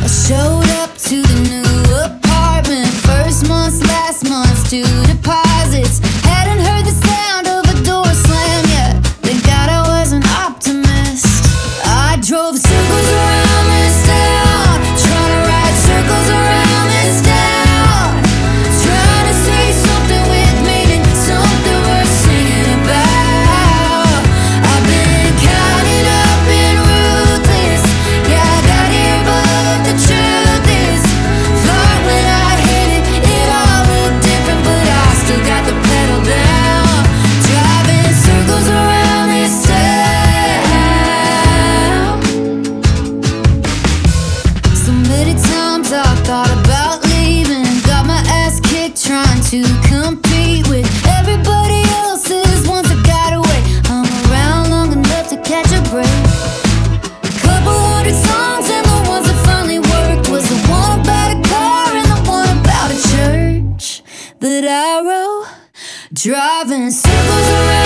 I showed up to the new apartment. First month's, last month's, 2 deposits. Hadn't heard the sound of a door slam yet. Thank God I was an optimist. I drove circles around this town, trying to ride circles around this town, trying to say something with meaning, something worth singing about. I've been counting up and ruthless. Yeah, I got here, but the truth is, thought when I hit it, it all looked different, but I still got the pedal down, driving circles around this town. So many times I thought about leaving, got my ass kicked trying to compete with everybody else's once I got away. I'm around long enough to catch a break. Couple hundred songs and the ones that finally worked was the one about a car and the one about a church that I wrote, driving circles around